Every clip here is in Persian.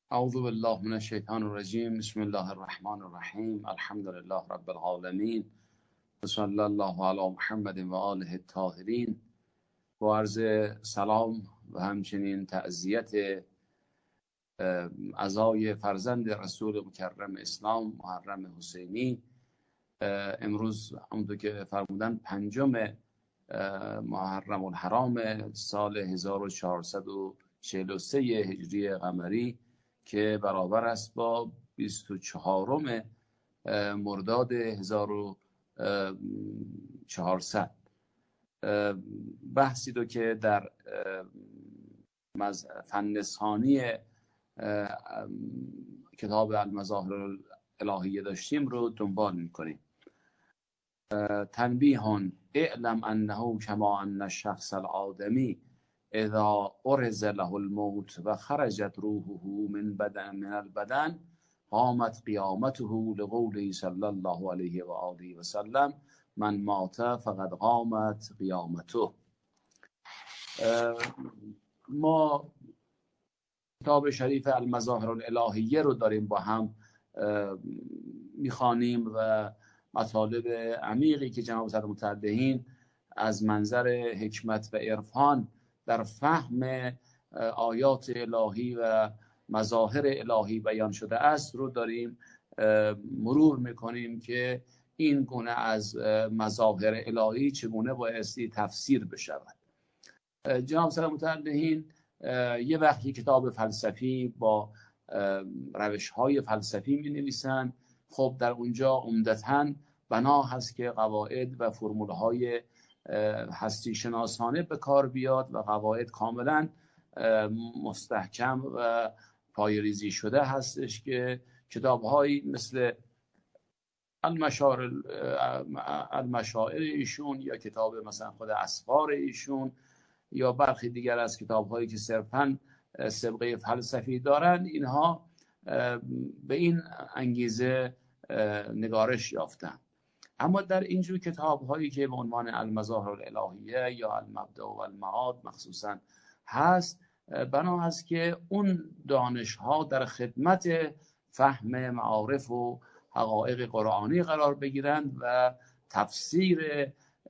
اعوذ بالله من الشیطان الرجیم. بسم الله الرحمن الرحیم. الحمد لله رب العالمین و صلی الله علی محمد و آله الطاهرین. با عرض سلام و همچنین تعزیت عزای فرزند رسول مکرم اسلام محرم حسینی. امروز همونطور که فرمودن 5 محرم الحرام سال 1443 هجری قمری که برابر است با 24 مرداد 1400. بحثی رو که در فن ثانی کتاب المظاهر الالهیه داشتیم رو دنبال میکنیم. تنبیه اعلم انه کما ان الشخص الآدمی اذا عرض له الموت و خرجت روحه من البدن قامت قیامته لقوله صلی الله علیه و آله و سلم من مات فقد قامت قیامته. ما کتاب شریف المظاهر الالهیه رو داریم با هم میخوانیم و مطالب عمیقی که جناب سرمتعددین از منظر حکمت و عرفان در فهم آیات الهی و مظاهر الهی بیان شده است رو داریم مرور میکنیم که این گونه از مظاهر الهی چگونه بایستی تفسیر بشود. جناب سرمتعددین یه وقتی کتاب فلسفی با روش‌های فلسفی می‌نویسند، خب در اونجا عمدتاً بنا هست که قواعد و فرمول‌های هستی شناسانه به کار بیاد و قواعد کاملا مستحکم و پایه‌ریزی شده هستش که کتاب‌هایی مثل المشاعر ایشون یا کتاب مثلا خود اسفار ایشون یا برخی دیگر از کتاب‌هایی که صرفاً سابقه فلسفی دارن، اینها به این انگیزه نگارش یافتن. اما در اینجور کتاب‌هایی که به عنوان المظاهر الالهیه یا المبدأ و المعاد مخصوصاً هست، بنا هست که اون دانش‌ها در خدمت فهم معارف و حقایق قرآنی قرار بگیرند و تفسیر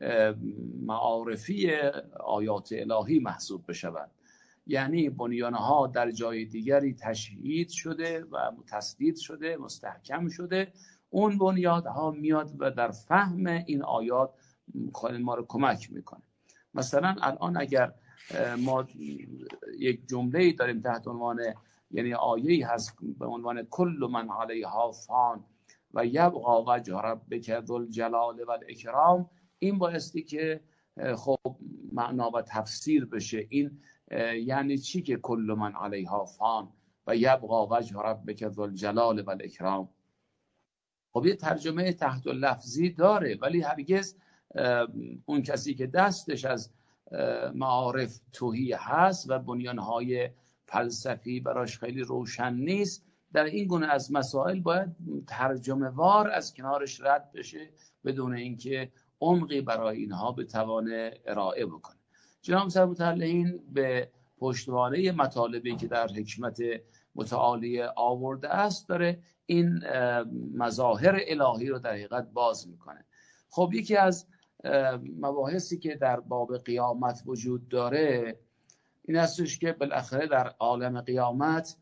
معارفی آیات الهی محسوب بشوند. یعنی بنیانها در جای دیگری تشدید شده و تسدید شده، مستحکم شده، اون بنیادها میاد و در فهم این آیات ما رو کمک میکنه. مثلا الان اگر ما یک جمله‌ای داریم تحت عنوان، یعنی آیه‌ای هست به عنوان کل من علیها فان و یبقی وجه ربک ذو الجلال و الاکرام، این بایستی که خب معنا و تفسیر بشه. این یعنی چی که کل من علیها فان و یبقی وجه ربک ذو الجلال و الاکرام؟ خب یه ترجمه تحت لفظی داره، ولی هرگز اون کسی که دستش از معارف تهی هست و بنیانهای فلسفی براش خیلی روشن نیست، در این گونه از مسائل باید ترجمه وار از کنارش رد بشه بدون اینکه عمقی برای اینها بتوانه ارائه بکنه. جناب سرمتعددین به پشتوانه مطالبی که در حکمت متعالی آورده است داره این مظاهر الهی رو در حقیقت باز میکنه. خب یکی از مباحثی که در باب قیامت وجود داره این استش که بالاخره در عالم قیامت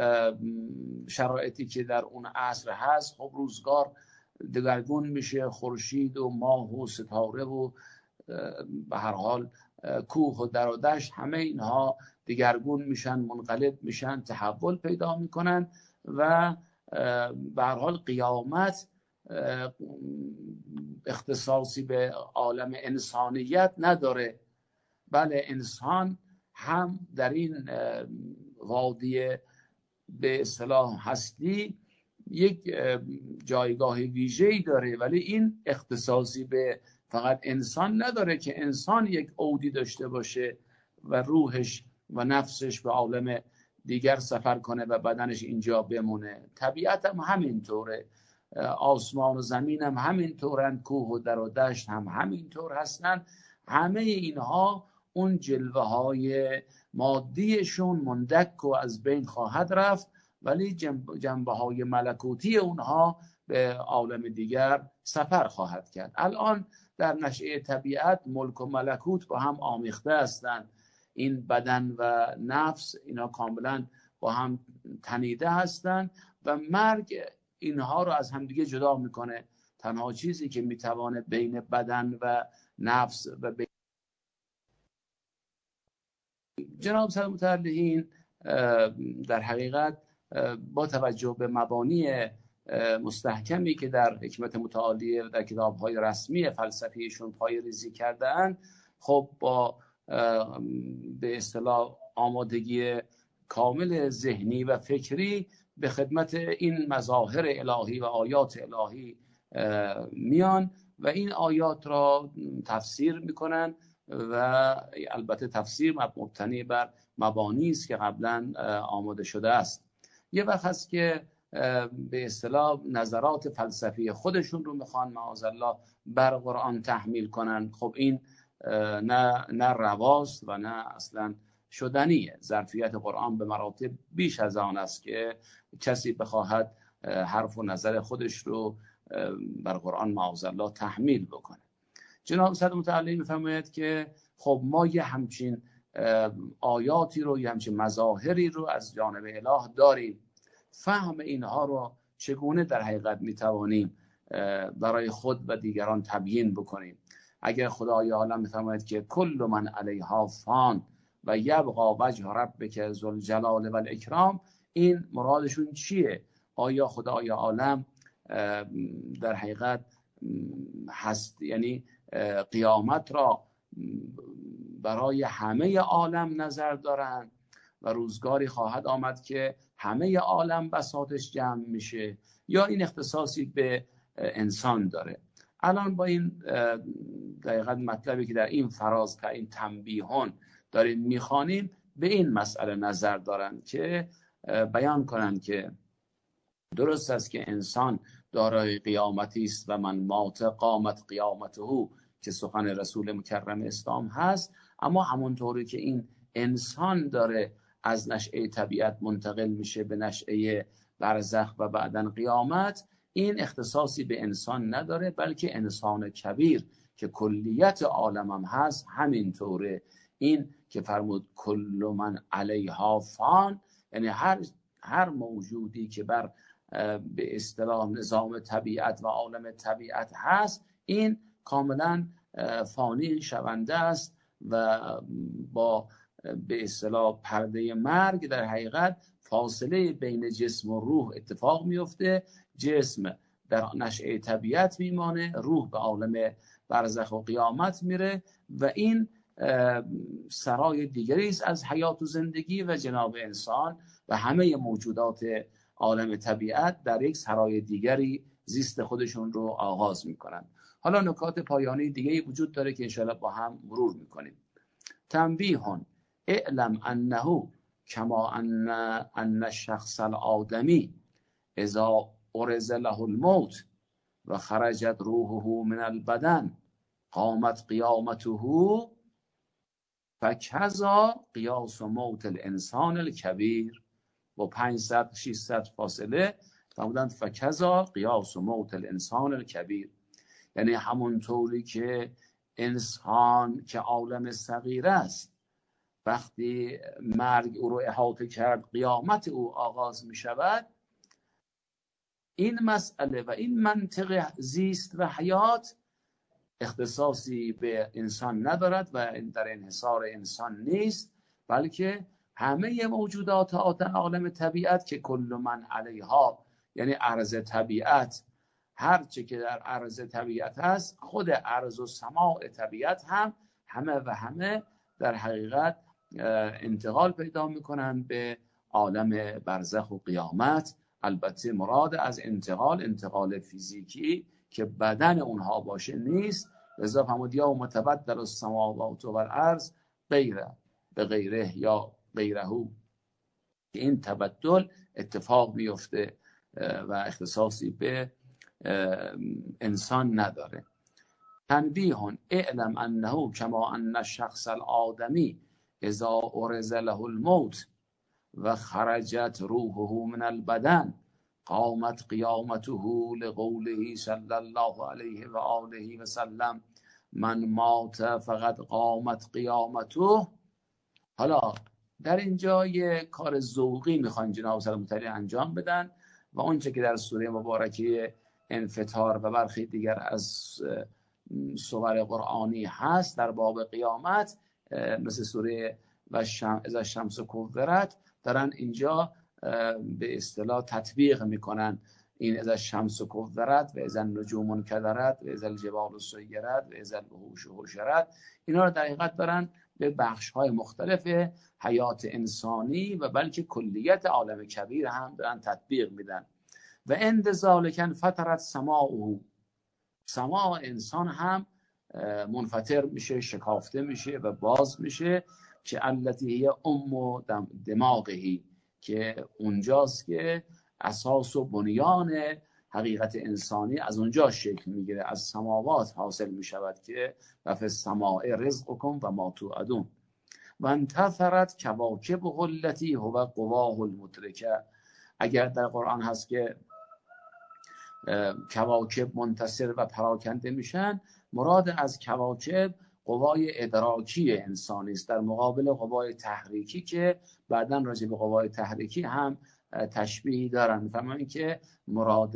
شرایطی که در اون عصر هست، خب روزگار دگرگون میشه، خورشید و ماه و ستاره و به هر حال کوه و در و دشت، همه اینها دگرگون میشن، منقلب میشن، تحول پیدا میکنن و به هر حال قیامت اختصاصی به عالم انسانیت نداره. بله، انسان هم در این وادی به اصطلاح هستی یک جایگاه ویژه‌ای داره، ولی این اختصاصی به فقط انسان نداره که انسان یک عودی داشته باشه و روحش و نفسش به عالم دیگر سفر کنه و بدنش اینجا بمونه. طبیعت هم همینطوره، آسمان و زمین هم همینطورن، کوه و در و دشت هم همینطور هستن. همه اینها اون جلوه های مادیشون مندک و از بین خواهد رفت ولی جنبه های ملکوتی اونها به عالم دیگر سفر خواهد کرد. الان در نشأه طبیعت ملک و ملکوت با هم آمیخته هستند. این بدن و نفس اینا کاملا با هم تنیده هستند و مرگ اینها رو از همدیگه جدا میکنه. تنها چیزی که میتوانه بین بدن و نفس و جناب سید متعلقین در حقیقت با توجه به مبانی مستحکمی که در حکمت متعالیه و در کتاب‌های رسمی فلسفیشون پایه‌ریزی کردن، خب با به اصطلاح آمادگی کامل ذهنی و فکری به خدمت این مظاهر الهی و آیات الهی میان و این آیات را تفسیر میکنن و البته تفسیر مبتنی بر مبانی است که قبلا آماده شده است. یه وقت هست که به اصطلاح نظرات فلسفی خودشون رو میخوان معاذالله بر قرآن تحمیل کنن. خب این نه رواست و نه اصلا شدنیه. ظرفیت قرآن به مراتب بیش از آن است که کسی بخواهد حرف و نظر خودش رو بر قرآن معاذالله تحمیل بکنه. جناب سید متعالی میفرماید که خب ما یه همچین آیاتی رو، یه همچین مظاهری رو از جانب اله داریم. فهم اینها رو چگونه در حقیقت میتوانیم برای خود و دیگران تبیین بکنیم؟ اگر خدای عالم میفرماید که کل من علیها فان و یبقى وجه ربک ذوالجلال و الاکرام، این مرادشون چیه؟ آیا خدای عالم در حقیقت هست، یعنی قیامت را برای همه عالم نظر دارن و روزگاری خواهد آمد که همه عالم بساطش جمع میشه، یا این اختصاصی به انسان داره؟ الان با این دقیقاً مطلبی که در این فراز تا این تنبیهان داریم میخوانیم به این مسئله نظر دارن که بیان کنن که درست است که انسان دارای قیامتی است و من مات قامت قیامته که سخن رسول مکرم اسلام هست، اما همونطوری که این انسان داره از نشأه طبیعت منتقل میشه به نشأه برزخ و بعدن قیامت، این اختصاصی به انسان نداره، بلکه انسان کبیر که کلیت عالم هم هست همینطوره. این که فرمود کل من علیها فان، یعنی هر موجودی که بر به اصطلاح نظام طبیعت و عالم طبیعت هست، این کاملا فانی شونده است و با به اصطلاح پرده مرگ در حقیقت فاصله بین جسم و روح اتفاق میفته. جسم در نشأه طبیعت میمانه، روح به عالم برزخ و قیامت میره و این سرای دیگری است از حیات و زندگی و جناب انسان و همه موجودات عالم طبیعت در یک سرای دیگری زیست خودشون رو آغاز میکنن. حالا نکات پایانی دیگه وجود داره که انشاءالله با هم مرور میکنیم. تنبیهون اعلم انه کما ان الشخص الآدمی اذا عرض له الموت و خرجت روحه من البدن قامت قیامته فکذا قیاس موت الانسان الکبیر. با 500 600 فاصله فرمودند فکذا قیاس موت الانسان الکبیر، یعنی همونطوری که انسان که عالم صغیر است وقتی مرگ او رو احاطه کرد قیامت او آغاز می شود، این مسئله و این منطق زیست و حیات اختصاصی به انسان ندارد و در انحصار انسان نیست، بلکه همه موجودات عالم طبیعت که کل من علیها، یعنی عرض طبیعت، هر چه که در عرض طبیعت هست، خود عرض و سماع طبیعت هم همه در حقیقت انتقال پیدا میکنن به عالم برزخ و قیامت. البته مراد از انتقال فیزیکی که بدن اونها باشه نیست. لذا فرمود یا متبدل السماوات و الارض غیره به غیره یا غیره، این تبدل اتفاق بیفته و اختصاصی به انسان نداره. تنبیهون اعلم انه کما ان الشخص الآدمی اذا عرض له الموت و خرجت روحه من البدن قامت قیامته لقوله صلی الله علیه و آله و سلم من مات فقط قامت قیامته. حالا در اینجا یه کار ذوقی میخوان جناب سلام مطلع انجام بدن و اونچه که در سوره مبارکه انفطار و برخی دیگر از سور قرآنی هست در باب قیامت مثل سوره و اذا الشمس کورت دارن اینجا به اصطلاح تطبیق میکنن این اذا الشمس کورت و اذا النجوم انکدرت و اذا الجبال سیرت و اذا الوحوش حشرت. اینا رو در حقیقت دارن به بخش‌های مختلف حیات انسانی و بلکه کلیت عالم کبیر هم دارن تطبیق میدن. و عند ذالک فترت سماعه، سماع انسان هم منفطر میشه، شکافته میشه و باز میشه که التی هی ام دماغهی، که اونجاست که اساس و بنیان حقیقت انسانی از اونجا شکل میگیره، از سماوات حاصل میشود که و فی السماء رزقکم و ما توعدون. و انتثرت کواکبه التی هو قواه المدرکه. اگر در قرآن هست که کواکب منتصر و پراکنده میشن، مراد از کواکب قوای ادراکی انسانی است در مقابل قوای تحریکی که بعداً راجع به قوای تحریکی هم تشبیهی دارن. میفهمن که مراد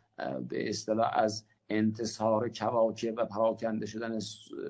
به اصطلاح از انتصار کواکب و پراکنده شدن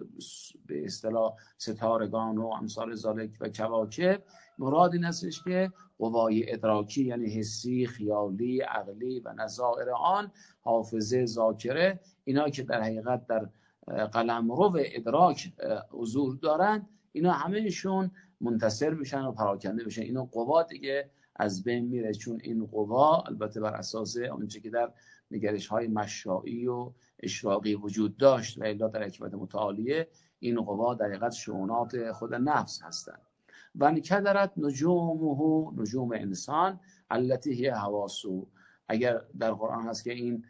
به اصطلاح ستارگان و امثال ذالک و کواکب، مراد این هستش که قوای ادراکی یعنی حسی، خیالی، عقلی و نظائر آن، حافظه، ذاکره، اینا که در حقیقت در قلمرو ادراک حضور دارن، اینا همهشون منتصر میشن و پراکنده میشن. اینا قوا دیگه از بین میره، چون این قوا البته بر اساس اونچه که در نگرش های مشائی و اشراقی وجود داشت و الا در حکمت متعالیه این قوا در حقیقت شؤونات خود نفس هستند. و انکدرت نجومه، نجوم انسان التی هی حواسو. اگر در قرآن هست که این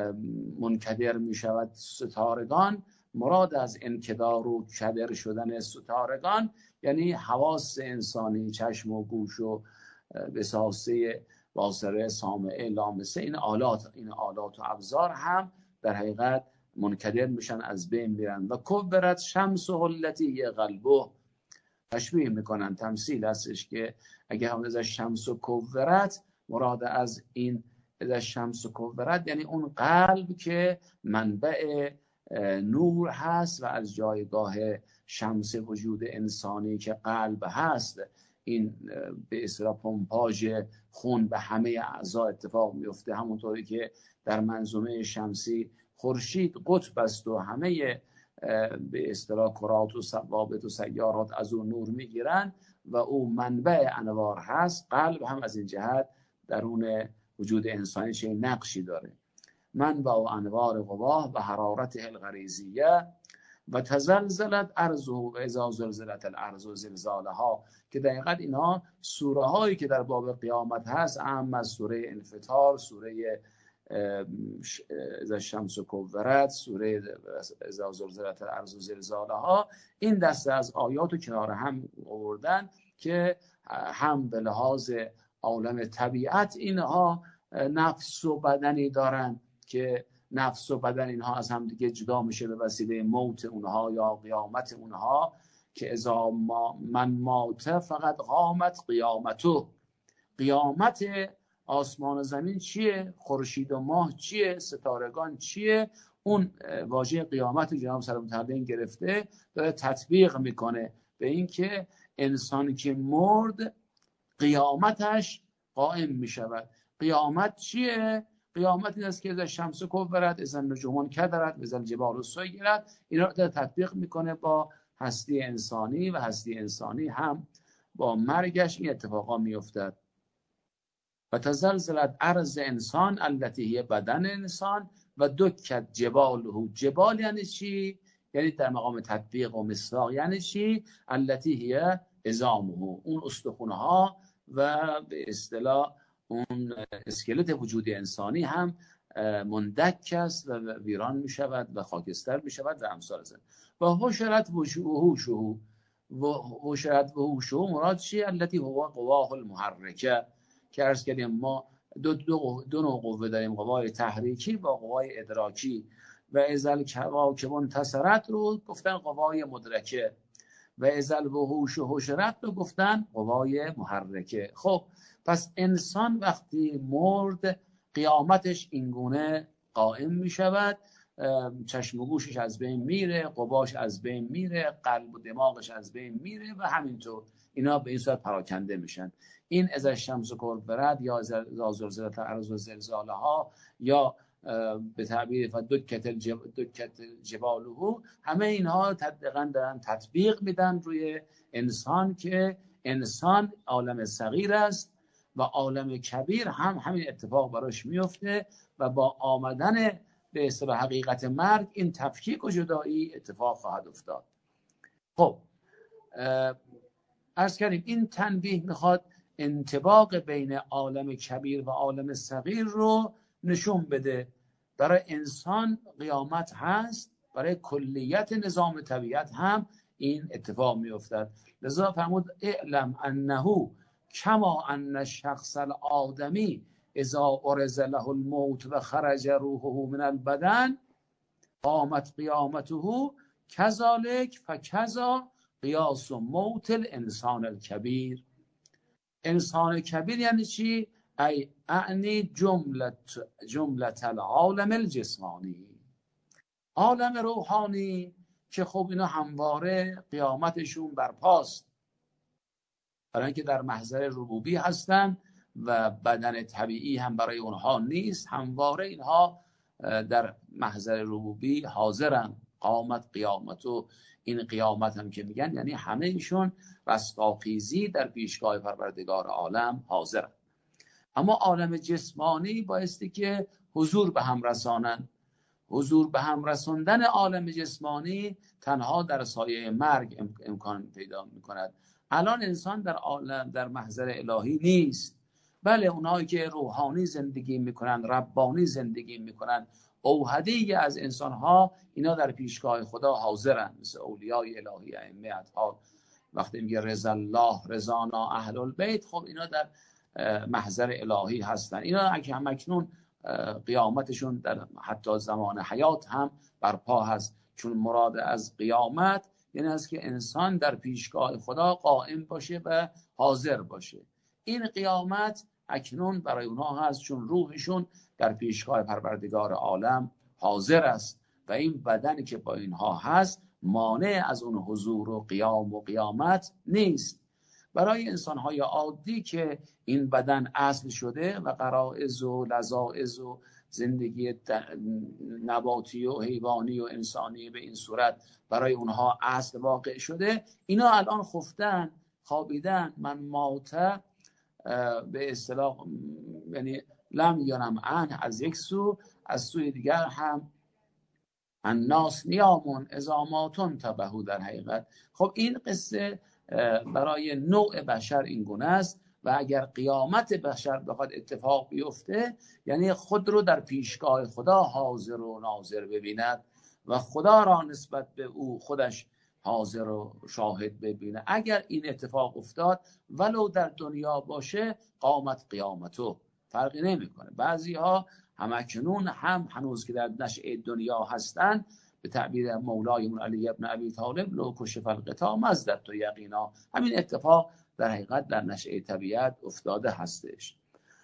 منکدر می شود ستارگان، مراد از انکدار و کدر شدن ستارگان یعنی حواس انسانی، چشم و گوش و بساسه، باصره، سامعه، لامسه، این آلات و ابزار هم در حقیقت منکدر میشن، از بین میرن. و کبرت شمسه التی قلبه، تشبیه میکنن، تمثیل هستش که اگه هم از شمس و کبرت، مراد از این از شمس و کبرت یعنی اون قلب که منبع نور هست و از جایگاه شمس وجود انسانی که قلب هست، این به اصطلاح پمپاژ خون به همه اعضا اتفاق میفته. همونطوری که در منظومه شمسی خورشید قطب است و همه به اصطلاح کرات و ثوابت و سیارات از اون نور میگیرن و او منبع انوار هست، قلب هم از این جهت درون وجود انسانی چه نقشی داره. منبع و انوار قواه و حرارت الغریزیه و تزلزلت ارضه و اذا زلزلت الارض زلزالها، که دقیقاً اینها سوره هایی که در باب قیامت هست، اهم از سوره انفطار، سوره اذا الشمس کورت، سوره اذا زلزلت الارض زلزالها، این دسته از آیات رو کنار هم آوردن که هم به لحاظ عالم طبیعت اینها نفس و بدنی دارن که نفس و بدن اینها از هم دیگه جدا میشه به وسیله موت اونها یا قیامت اونها، که اذا من مات فقط قامت قیامته. قیامت آسمان و زمین چیه؟ خورشید و ماه چیه؟ ستارگان چیه؟ اون واژه قیامت جناب سلام تعالی گرفته داره تطبیق میکنه به این که انسانی که مرد قیامتش قائم میشود. قیامت چیه؟ قیامت این است که اذا الشمس کورت، اذا النجوم انکدرت، اذا الجبال سیرت. اینا رو تطبیق میکنه با هستی انسانی و هستی انسانی هم با مرگش این اتفاقا میافتد. و تزلزلت ارض انسان التی هی بدن انسان و دکت جباله. جبال یعنی چی؟ یعنی در مقام تطبیق و مصداق یعنی چی؟ التی هی عظامه، اون استخوان‌ها و به اصطلاح اون اسکلت وجود انسانی هم مندک است و ویران می شود و خاکستر می شود و امثال ذلک. و حشرت وجوهه، و حشرت و هوشه مراد چیه؟ التي هو قواه المحرکه، که عرض کردیم ما دو نوع قوه داریم، قوای تحریکی با قوای ادراکی. و ازل کواکب انتصرت رو گفتن قوای مدرکه، و ازل وحوش و حشرت رو گفتن قوای محرکه. خب پس انسان وقتی مرد قیامتش اینگونه قائم می شود، چشم و گوشش از بین میره، قواش از بین میره، قلب و دماغش از بین میره و همینطور اینا به این صورت پراکنده میشن. این از الشمس کورت یا زلزلت الارض و زلزالها یا به تعبیر دکت جبالها، همه اینها دقیقاً دارن تطبیق میدن روی انسان که انسان عالم صغیر است و عالم کبیر هم همین اتفاق براش میفته و با آمدن به اصطلاح حقیقت مرگ این تفکیک و جدایی اتفاق خواهد افتاد. خب عرض کردیم این تنبیه میخواد انطباق بین عالم کبیر و عالم صغیر رو نشون بده. برای انسان قیامت هست، برای کلیت نظام طبیعت هم این اتفاق میافتد. لذا فرمود اعلم انه کما ان الشخص الآدمی اذا عرض له الموت و خرج روحه من البدن قامت قیامته کذالک فکذا قیاس موت الانسان الکبیر. انسان کبیر یعنی چی؟ ای اعنی جملت العالم الجسمانی، عالم روحانی که خب اینا همواره قیامتشون برپاست، برای اینکه در محضر ربوبی هستن و بدن طبیعی هم برای اونها نیست، همواره اینها در محضر ربوبی حاضرن. قامت قیامت و این قیامت هم که میگن یعنی همه ایشون رستاخیزی در پیشگاه پروردگار عالم حاضرن. اما عالم جسمانی بایستی که حضور به هم رسانن. حضور به هم رساندن عالم جسمانی تنها در سایه مرگ امکان پیدا میکند. الان انسان در عالم در محضر الهی نیست. بله اونایی که روحانی زندگی میکنن، ربانی زندگی میکنن، اوحدی از انسانها، اینا در پیشگاه خدا حاضرن، مثل اولیای الهی، ائمه اطهار. وقتی میگه رضا الله رضانا اهل البیت، خب اینا در محضر الهی هستن. اینا اکنون قیامتشون در حتی زمان حیات هم برپا هست، چون مراد از قیامت یعنی است که انسان در پیشگاه خدا قائم باشه و حاضر باشه. این قیامت اکنون برای اونها هست، چون روحشون در پیشگاه پروردگار عالم حاضر است و این بدنی که با اینها هست مانع از اون حضور و قیام و قیامت نیست. برای انسان‌های عادی که این بدن اصل شده و غرائز و لذائذ و زندگی نباتی و حیوانی و انسانی به این صورت برای اونها اصل واقع شده، اینا الان خفتن، خوابیدن. من مات به اصطلاح یعنی لم ینم عنه از یک سو، از سوی دیگر هم الناس نیامون اذا ماتون تبهو. در حقیقت خب این قصه برای نوع بشر این گونه است و اگر قیامت بشر بخواد اتفاق بیفته یعنی خود رو در پیشگاه خدا حاضر و ناظر ببیند و خدا را نسبت به او خودش حاضر و شاهد ببینه. اگر این اتفاق افتاد ولو در دنیا باشه قامت قیامتو، فرقی نمیکنه. بعضی ها همکنون هم هنوز که در نشأه دنیا هستن، به تعبیر مولایمون علی ابن ابی طالب لو کشف الغطا ما ازددت یقینا، همین اتفاق در حقیقت در نشأه طبیعت افتاده هستش.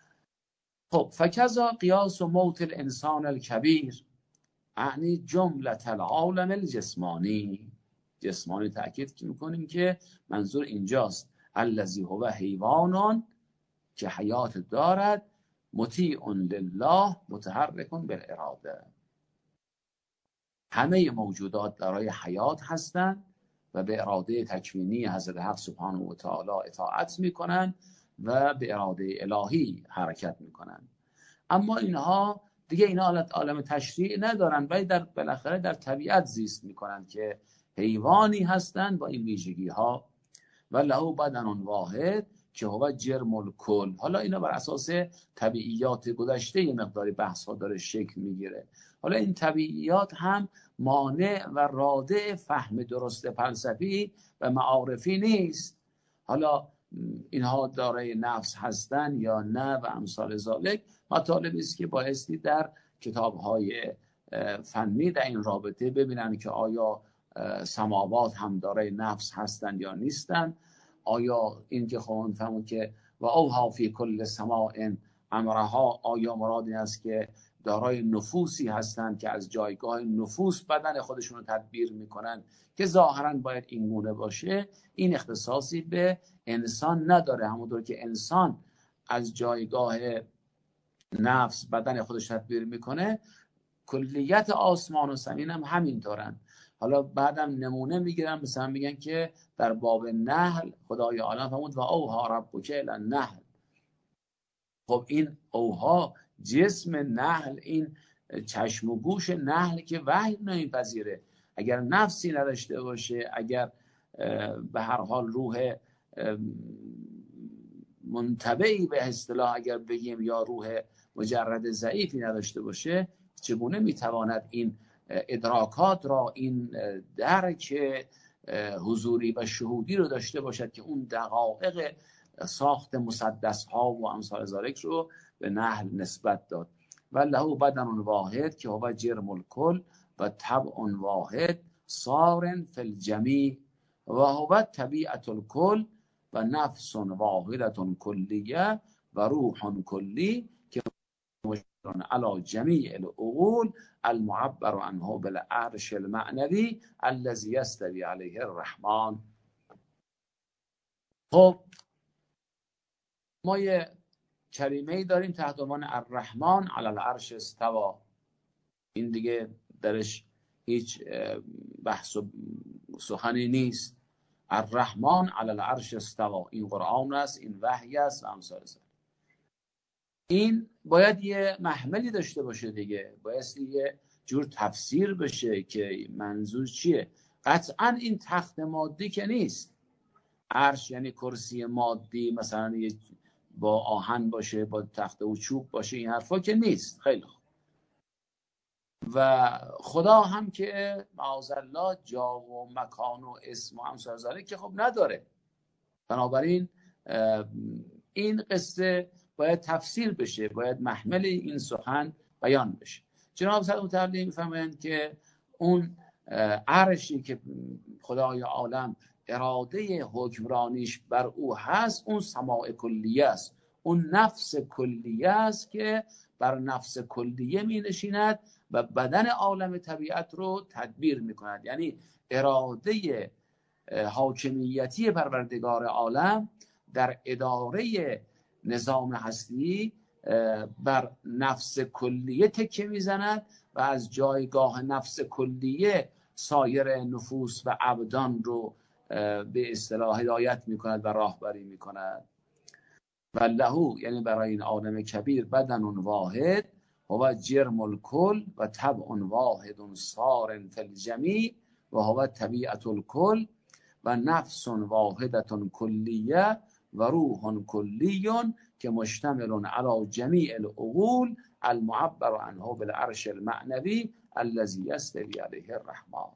خب فکذا قیاس موت الانسان الکبیر یعنی جملت العالم الجسمانی. جسمانی تأکید میکنیم که منظور اینجاست الذی هو حیوانان که حیات دارد، مطیع لله متحرک بالاراده. همه موجودات دارای حیات هستند و به اراده تکوینی حضرت حق سبحانه و تعالی اطاعت میکنند و به اراده الهی حرکت میکنند. اما اینها دیگه اینا عالم تشریع ندارن، ولی بالاخره در طبیعت زیست میکنند که حیوانی هستند با این ویژگی ها. و له بدن واحد که هو جرم الکل. حالا اینا بر اساس طبیعیات گذشته یه مقداری بحث ها داره شکل میگیره. حالا این طبیعیات هم مانع و رادع فهم درست فلسفی و معارفی نیست. حالا اینها دارای نفس هستن یا نه و امثال ذالک مطالبی است که بایستی در کتاب‌های فنی در این رابطه ببینن که آیا سماوات هم دارای نفس هستن یا نیستن. آیا این که خواهند فهمون که و اوها فی کل سماء امرها، آیا مراد این است که دارای نفوسی هستند که از جایگاه نفوس بدن خودشون رو تدبیر میکنن که ظاهرا باید این گونه باشه. این اختصاصی به انسان نداره، همونطور که انسان از جایگاه نفس بدن خودش تدبیر میکنه، کلیت آسمان و زمین هم همینطورن. حالا بعدم نمونه میگیرن، مثلا میگن که در باب نحل خدای عالم فرمود و اوها ربک الی النحل. خب این اوها جسم نحل، این چشم و گوش نحل که وحی نمیپذیره، اگر نفسی نداشته باشه، اگر به هر حال روح منتبعی به اصطلاح اگر بگیم یا روح مجرد ضعیفی نداشته باشه، چگونه میتواند این ادراکات را، این درک حضوری و شهودی رو داشته باشد که اون دقایق ساخت مسدس ها و امثال ذالک رو به نحل نسبت داد. و له بدن واحد که هو جرم الکل و طبع واحد صار فی الجمیع و هو طبیعت الکل و نفس واحدة کلیه و روح کلی که علی جمیع العقول المعبر عنه بالعرش المعنوی الذي يستوي علیه الرحمن. خب ما یه کلمه‌ای داریم تحت عنوان الرحمن علی العرش استوى. این دیگه درش هیچ بحث و سخنی نیست. الرحمن علی العرش استوى، این قرآن است، این وحی است و امثال ذلک. این باید یه محملی داشته باشه دیگه، باید یه جور تفسیر بشه که منظور چیه. قطعا این تخت مادی که نیست. عرش یعنی کرسی مادی، مثلا یه با آهن باشه، با تخت و چوب باشه، این حرفا که نیست. خیلی خوب. و خدا هم که معاذالله جا و مکان و اسم و امثال ذلک که خب نداره. بنابراین این قصه باید تفسیر بشه، باید محمل این سخن بیان بشه. جناب صدر متعالی میفهمند که اون عرشی که خدای عالم اراده حکمرانیش بر او هست، اون سماع کلیه است، اون نفس کلیه است که بر نفس کلیه می نشیند و بدن عالم طبیعت رو تدبیر می کند. یعنی اراده حاکمیتی پروردگار عالم در اداره نظام هستی بر نفس کلیه تکیه میزند و از جایگاه نفس کلیه سایر نفوس و ابدان رو به اصطلاح هدایت میکند و راهبری میکند. و له یعنی برای این عالم کبیر بدن واحد هو جرم الکل و طبع واحد صار فی الجمیع و هو طبیعت الکل و نفس واحدة کلیه و روح کلی که مشتمل علی جمیع العقول المعبر عنه بالعرش المعنوی الذي يستوي علیه الرحمن.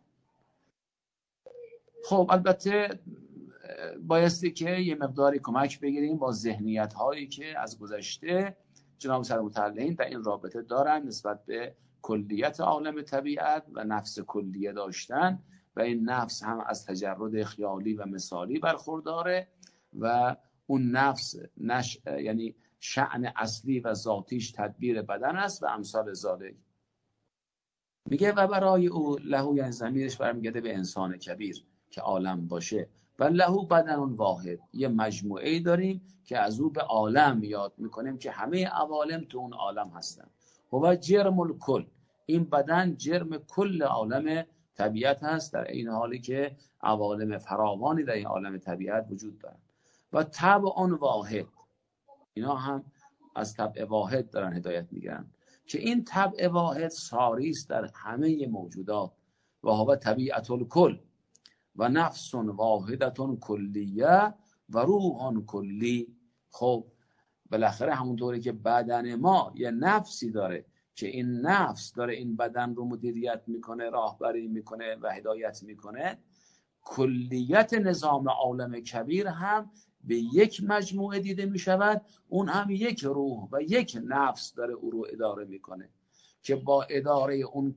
خب البته بایستی که یه مقداری کمک بگیریم با ذهنیت هایی که از گذشته جناب سرمتعلقین در این رابطه دارن نسبت به کلیت عالم طبیعت و نفس کلیه داشتن و این نفس هم از تجرد خیالی و مثالی برخورداره و اون نفس یعنی شأن اصلی و ذاتیش تدبیر بدن است و امثال ذالک. میگه و برای او له یعنی ضمیرش برمیگرده به انسان کبیر که عالم باشه و له بدن واحد. یه مجموعه داریم که از او به عالم یاد میکنیم که همه عوالم تو اون عالم هستن. هو جرم الکل، این بدن جرم کل عالم طبیعت هست، در این حالی که عوالم فراوانی در این عالم طبیعت وجود دارن. و طبع واحد، اینا هم از طبع واحد دارن هدایت میگیرن که این طبع واحد ساری است در همه موجودات و هو طبیعت الکل و نفس واحدة کلیه و روح کلی. خب بالاخره همونطوری که بدن ما یه نفسی داره که این نفس داره این بدن رو مدیریت میکنه، راهبری میکنه و هدایت میکنه، کلیت نظام عالم کبیر هم به یک مجموعه دیده میشود. اون هم یک روح و یک نفس داره او رو اداره میکنه که با اداره اون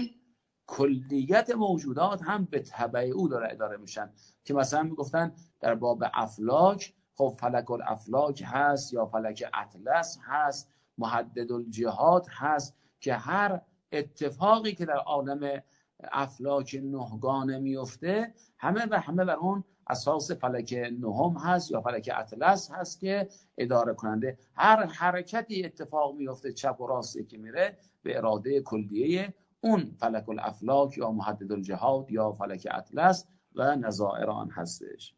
کلیت موجودات هم به تبع او داره اداره میشن. که مثلا میگفتن در باب افلاک، خب فلک الافلاک هست یا فلک اطلس هست، محدد الجهات هست، که هر اتفاقی که در عالم افلاک نهگانه میفته همه بر اون اساس فلک نهم هست یا فلک اطلس هست که اداره کننده. هر حرکتی اتفاق میفته چپ و راستی که میره به اراده کلیه اون فلک الافلاک یا محدد الجهات یا فلک اطلس و نظائر آن هستش.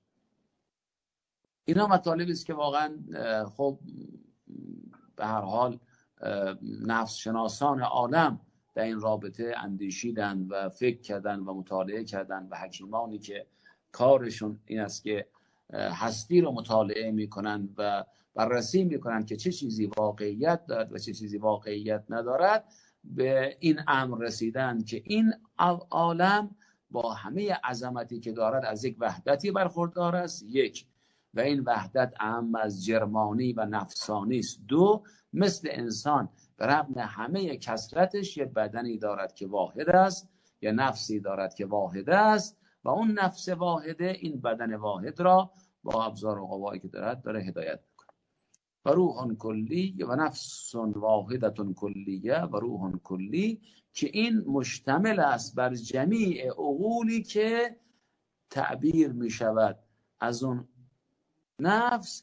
اینا مطالبی است که واقعا خب به هر حال نفس شناسان عالم در این رابطه اندیشیدن و فکر کردن و مطالعه کردن و حکیمانی که کارشون این است که هستی رو مطالعه میکنن و بررسی میکنن که چه چیزی واقعیت دارد و چه چیزی واقعیت ندارد، به این امر رسیدن که این عالم با همه عظمتی که دارد از یک وحدتی برخوردار است، یک، و این وحدت اهم از جرمانی و نفسانی است. دو، مثل انسان به رغم همه کثرتش یه بدنی دارد که واحد است، یه نفسی دارد که واحد است و اون نفس واحده این بدن واحد را با ابزار و قوایی که دارد داره هدایت میکنه. و روح کلی و نفس واحدت کلیه و روح کلی، که این مشتمل است بر جمیع عقولی که تعبیر میشود از اون نفس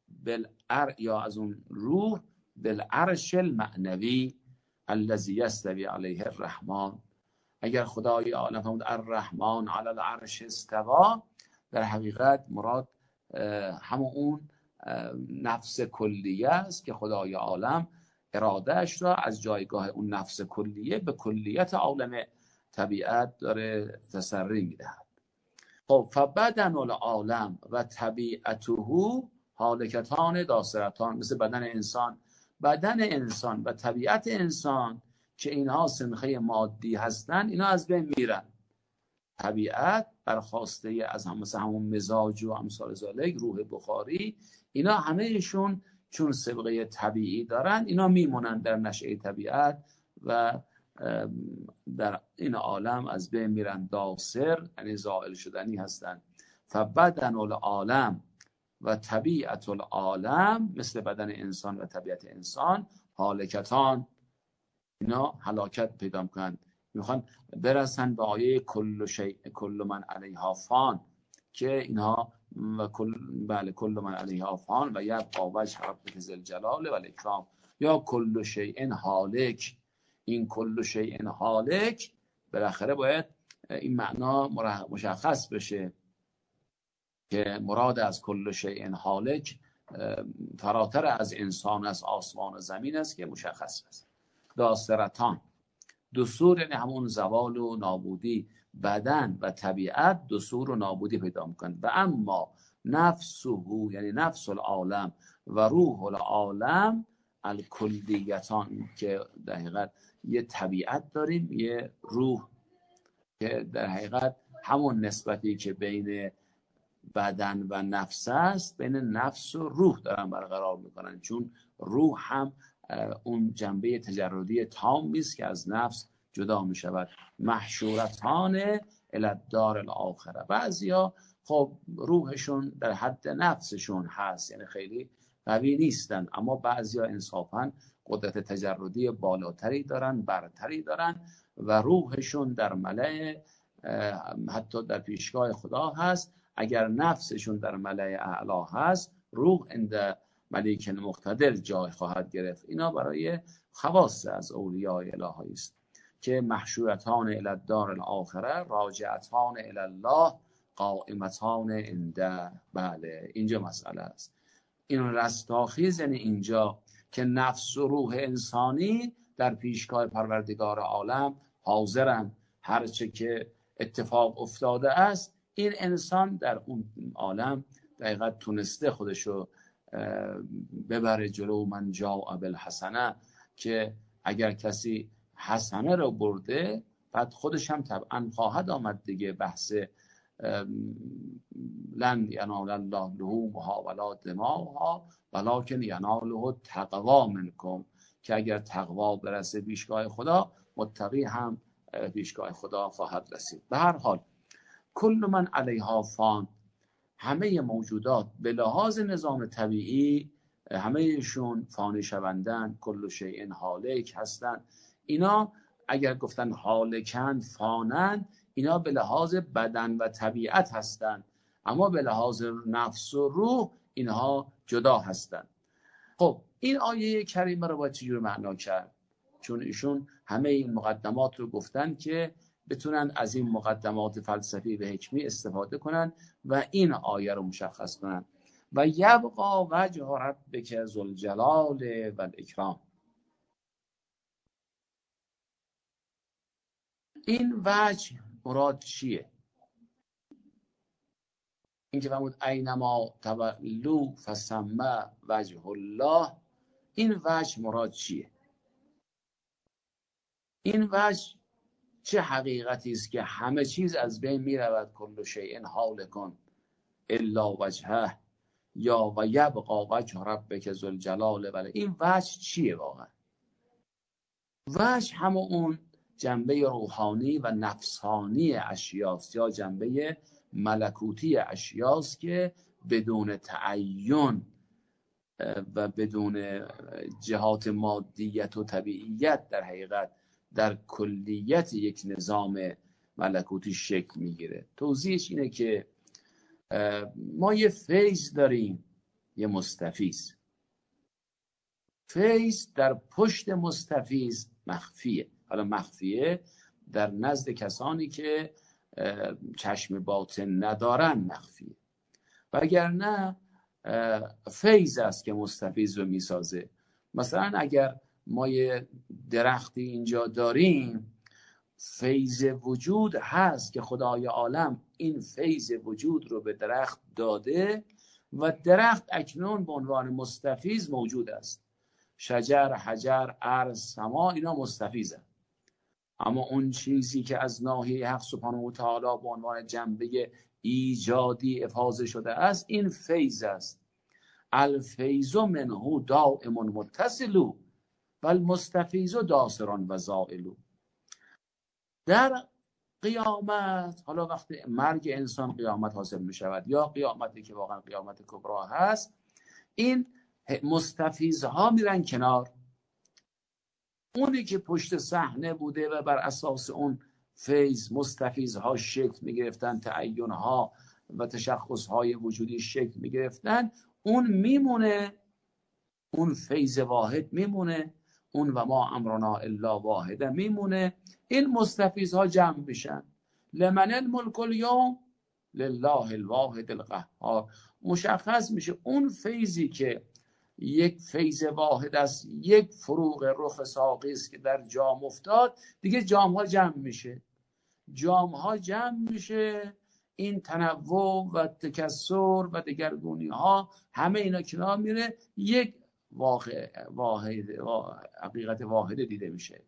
یا از اون روح بالعرش المعنوی الذی یستوی علیه الرحمن. اگر خدای عالم فرمود الرحمن علی العرش استوا، در حقیقت مراد همون اون نفس کلیه است که خدای عالم ارادهش را از جایگاه اون نفس کلیه به کلیت عالم طبیعت داره تسری میدهد. خب فبدن العالم و طبیعته حالکتان داسرتان، مثل بدن انسان و طبیعت انسان که اینها سنخه مادی هستن، اینا از بین میرن. طبیعت برخواسته از همون مزاج و امثال ذالک، روح بخاری، اینا همهشون چون سابقه طبیعی دارن، اینا میمونن در نشأه طبیعت و در این عالم از بین میرن. داسر یعنی زائل شدنی هستن. فبدن العالم و طبیعت العالم، مثل بدن انسان و طبیعت انسان، حالکتان، اینا حلاکت پیدا میکنن، میخوان برسن به آیه کل من علیها فان، که اینها و کل من علیها فان و یبقی وجه ربک ذی الجلال و الاکرام، یا کل شیء هالک. این کل شیء هالک بالاخره باید این معنا مشخص بشه که مراد از کل شیء هالک فراتر از انسان، از آسمان و زمین است که مشخص است. داسرتان، دسور یعنی همون زوال و نابودی. بدن و طبیعت دسور و نابودی پیدا میکنند. و اما نفسه یعنی نفس العالم و روح العالم الکلیتان، که در حقیقت یه طبیعت داریم، یه روح، که در حقیقت همون نسبتی که بین بدن و نفس است، بین نفس و روح دارن برقرار میکنن، چون روح هم اون جنبه تجردی تامی است که از نفس جدا میشود. محشورتان الی الدار الاخره. بعضیا خب روحشون در حد نفسشون هست، یعنی خیلی قوی نیستن، اما بعضیا انصافا قدرت تجردی بالاتری دارن، برتری دارن و روحشون در ملأ حتی در پیشگاه خدا هست. اگر نفسشون در ملأ اعلا هست، روح عند ملیک مقتدر جای خواهد گرفت. اینا برای خواص از اولیاء الهی است که محشورتان الی الدار الاخره، راجعتان الی الله، قائمتان عنده. بله اینجا مسئله است. این رستاخیز یعنی اینجا که نفس و روح انسانی در پیشگاه پروردگار عالم حاضرند. هرچه که اتفاق افتاده است، این انسان در اون عالم دقیقا تونسته خودشو ببره جلو من جاء بالحسنه، که اگر کسی حسنه رو برده بعد خودش هم طبعا خواهد آمد دیگه. بحث لن ینال الله لحومها ولا دماؤها ولکن یناله التقوی منکم، که اگر تقوا برسه پیشگاه خدا، متقی هم پیشگاه خدا خواهد رسید. به هر حال کل من علیها فان، همه موجودات به لحاظ نظام طبیعی همهشون فانی شوندن، کل شیء هالک هستن. اینا اگر گفتن هالکند فانند، اینا به لحاظ بدن و طبیعت هستن، اما به لحاظ نفس و روح اینها جدا هستن. خب این آیه کریمه رو باید چجور معنا کرد؟ چون ایشون همه این مقدمات رو گفتن که بتونن از این مقدمات فلسفی و حکمی استفاده کنن و این آیه رو مشخص کنن. و یبقى وجه ربک ذوالجلال و الاکرام. این وجه مراد چیه؟ این که فرمود اینما تولوا فثم وجه الله، این وجه مراد چیه؟ این وجه چه حقیقتی است که همه چیز از بین می رود، کل شیء هالک الا وجهه، یا و یبقى وجه ربک ذوالجلال و این وجه چیه واقعا؟ وجه همون اون جنبه روحانی و نفسانی اشیاست، یا جنبه ملکوتی اشیاست که بدون تعین و بدون جهات مادیت و طبیعیت در حقیقت در کلیت یک نظام ملکوتی شکل میگیره. توضیحش اینه که ما یه فیض داریم، یه مستفیض. فیض در پشت مستفیض مخفیه. حالا مخفیه در نزد کسانی که چشم باطن ندارن مخفیه، وگرنه فیض است که مستفیض رو میسازه. مثلا اگر ما یه درختی اینجا داریم، فیض وجود هست که خدای عالم این فیض وجود رو به درخت داده و درخت اکنون به عنوان مستفیض موجود است. شجر، حجر، ارض، سما، اینا مستفیضن. اما اون چیزی که از ناحیه حق سبحانه و تعالی به عنوان جنبه ایجادی افاضه شده است، این فیض است. الفیض منه دائم متصل و المستفیض داسر و زائل. در قیامت، حالا وقتی مرگ انسان قیامت حاصل می شود، یا قیامتی که واقعا قیامت کبرا هست، این مستفیض ها میرن کنار. اونی که پشت صحنه بوده و بر اساس اون فیض مستفیض ها شکل می گرفتن، تعین ها و تشخص های وجودی شکل می گرفتن، اون میمونه، اون فیض واحد میمونه، اون و ما امرنا الا واحده میمونه. این مستفیض ها جمع بشن. لمن الملک الیوم لله الواحد القهار. مشخص میشه اون فیضی که یک فیض واحد است، یک فروغ رخ ساقی است که در جام افتاد، دیگه جام ها جمع میشه. جام ها جمع میشه، این تنوع و تکثر و دگرگونی ها همه اینا کنار میره، یک حقیقت واحده دیده میشه.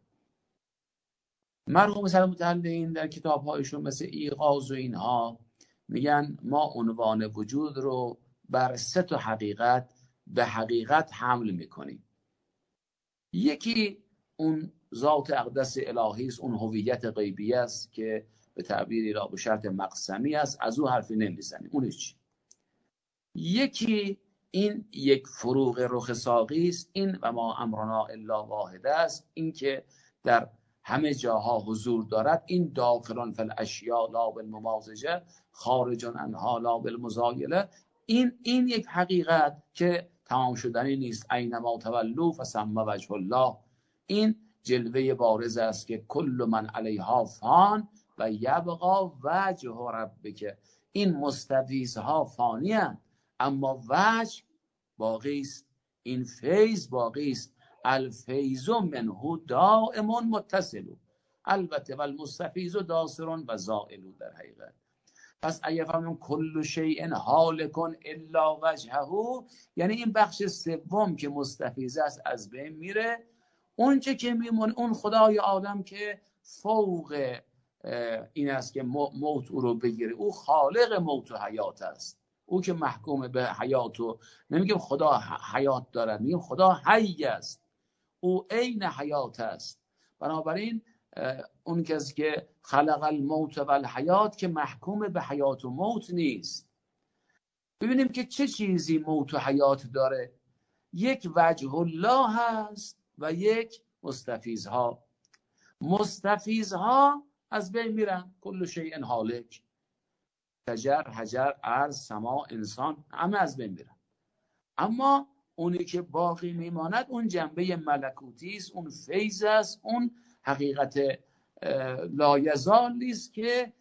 مرحوم سلام متعلقین در کتاب هایشون مثل ایقاظ و اینها میگن ما عنوان وجود رو بر 3 حقیقت به حقیقت حمل میکنیم. یکی اون ذات اقدس الهی است، اون هویت غیبی است که به تعبیری را به شرط مقسمی است، از او حرفی نمیزنیم. اون چی؟ یکی این یک فروغ رخ ساقی است، این و ما امرنا الا واحد است، این که در همه جاها حضور دارد. این داخلان فی الاشیاء لا بالممازجه، خارجان عنها لا بالمزایله. این یک حقیقت که تمام شدنی نیست. اینما تولوا فثم وجه الله. این جلوه بارز است که کل من علیها فان و یبقى وجه ربک. این مستفیض ها فانی هستند اما وجه باقی است، این فیض باقی است. الفیض منه دائم متصل، البته و المستفیض داسر و زائل. در حقیقت پس اگه فهمیم کل شیء هالک الا وجهه، یعنی این بخش سوم که مستفیض است از بین میره. اون چه که میمونه اون خدای عالم که فوق این است که موت او رو بگیره، او خالق موت و حیات است. او که محکوم به حیات، و نمیگیم خدا حیات دارد، میگیم خدا حی است، او عین حیات است. بنابراین اون کسی که خلق الموت و الحیات که محکوم به حیات و موت نیست. ببینیم که چه چیزی موت و حیات داره. یک وجه الله هست و یک مستفیضها. مستفیضها از بین میرن، کل شیء هالک، شجر، حجر، ارض، سما، انسان، همه از بین میرن. اما اونی که باقی میماند اون جنبه ملکوتی است، اون فیض است، اون حقیقت لایزالی است که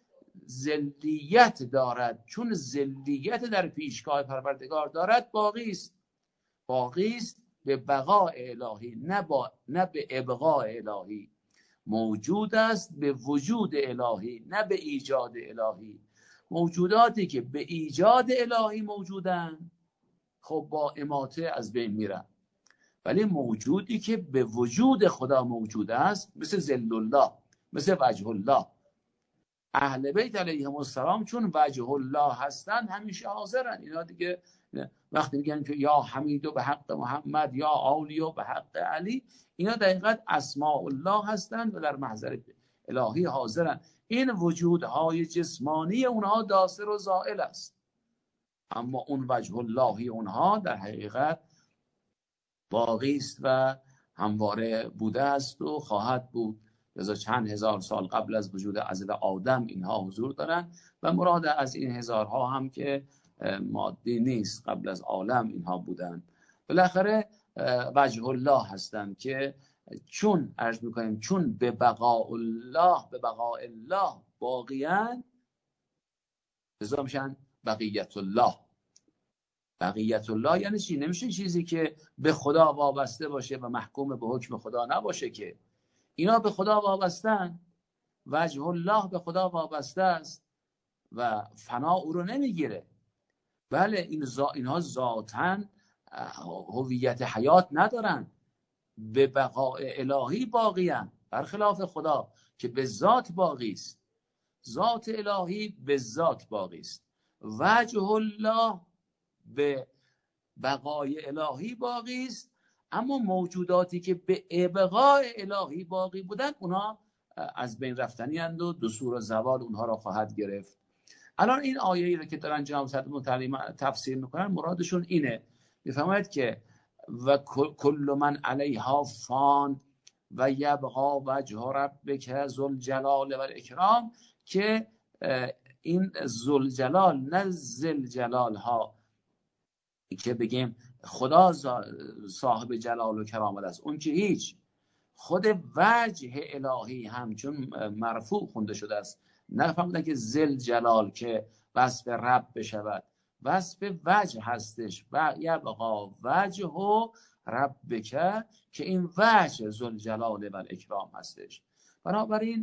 ذلیت دارد. چون ذلیت در پیشگاه پروردگار دارد، باقی است. باقی است به بقاء الهی، نه به ابقاء الهی. موجود است به وجود الهی، نه به ایجاد الهی. موجوداتی که به ایجاد الهی موجودن، خب با اماته از بین میرن. ولی موجودی که به وجود خدا موجود است، مثل ذل الله، مثل وجه الله، اهل بیت علیهم السلام چون وجه الله هستند همیشه حاضرن. اینا دیگه وقتی میگن که یا حمیدو به حق محمد، یا اولیو به حق علی، اینا دقیقاً اسماء الله هستند و در محضر الهی حاضرن. این وجودهای جسمانی اونها داسر و زائل است، اما اون وجه اللهی اونها در حقیقت باقی است و همواره بوده است و خواهد بود. لذا چند هزار سال قبل از وجود حضرت آدم اینها حضور دارن و مراد از این هزارها هم که مادی نیست، قبل از عالم اینها بودن. بالاخره وجه الله هستند که چون عرض میکنیم چون به بقاء الله باقیان، لذا میشن بقیت الله. بقیت الله یعنی چی؟ نمیشه چیزی که به خدا وابسته باشه و محکوم به حکم خدا نباشه که. اینا به خدا وابستن، وجه الله به خدا وابسته است و فنا او رو نمیگیره. بله اینها ذاتاً هویت حیات ندارن، به بقاء الهی باقیان، برخلاف خدا که به ذات باقی است. ذات الهی به ذات باقی است، وجه الله به بقای الهی باقی است. اما موجوداتی که به ابقاء الهی باقی بودن، اونها از بین رفتنی اند و دثور و زوال اونها را خواهد گرفت. الان این آیه‌ای رو که دارن جناب صدر تعلیم تفسیر میکنن، مرادشون اینه، میفهمید که و کل من علیها فان و یبقا وجه ربک ذوالجلال و الاکرام، که این ذوالجلال نه ذوالجلال ها که بگیم خدا صاحب جلال و کرامت است، اون که هیچ. خود وجه الهی همچون مرفوع خونده شده است، نفهمیدن که ذل جلال که وصف رب بشود، وصف وجه هستش و یبقا وجه ربک که این وجه ذل جلال و اکرام هستش. بنابراین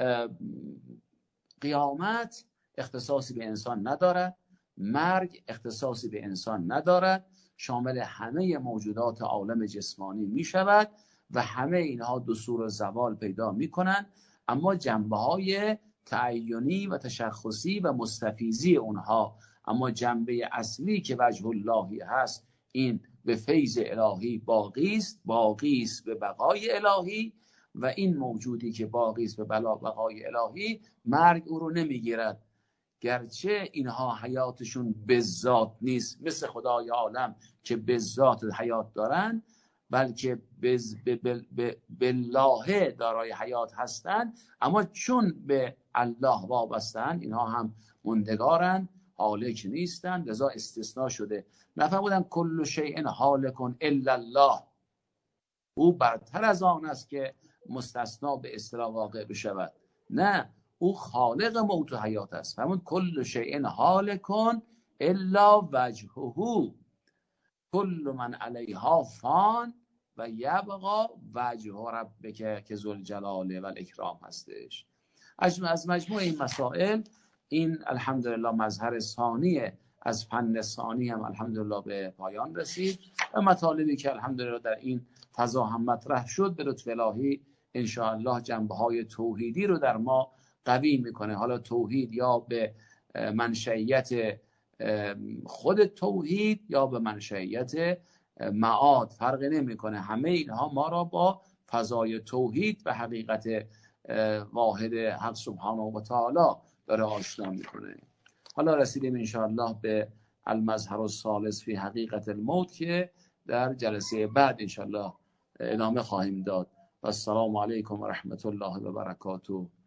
قیامت اختصاصی به انسان ندارد، مرگ اختصاصی به انسان ندارد، شامل همه موجودات عالم جسمانی می شود و همه اینها دثور و زوال پیدا می کنند. اما جنبه های تعینی و تشخصی و مستفیضی اونها، اما جنبه اصلی که وجه اللهی هست، این به فیض الهی باقی است به بقای الهی. و این موجودی که باقی است به بقای الهی، مرگ او رو نمیگیرد، گرچه اینها حیاتشون به ذات نیست مثل خدای عالم که به ذات حیات دارن، بلکه بالله دارای حیات هستند، اما چون به الله وابستن اینها هم موندگارن، هالک نیستن، لذا استثناء شده. نفهمیدن کل شیء هالک الا الله، او برتر از آن است که مستثنا به اصطلاح واقع بشود. نه، او خالق موت و حیات است. همون کل شیء هالک الا وجهه، کل من علیها فان و یبقا وجه ربک که ذوالجلال و الاکرام هستش. از مجموع این مسائل این الحمدلله مظهر ثانی از فن ثانی هم الحمدلله به پایان رسید و مطالبی که الحمدلله در این تزاحم مطرح شد به لطف الهی ان شاء الله جنبه های توحیدی رو در ما قوی میکنه. حالا توحید یا به منشئیت خود توحید یا به منشئیت معاد فرق نمیکنه، همه اینها ما را با فضای توحید و حقیقت واحد حق سبحانه و تعالی داره آشنا میکنه. حالا رسیدیم ان شاء الله به المظهر الثالث فی حقیقت الموت که در جلسه بعد ان شاء الله ادامه خواهیم داد. و السلام علیکم و رحمت الله و برکاته.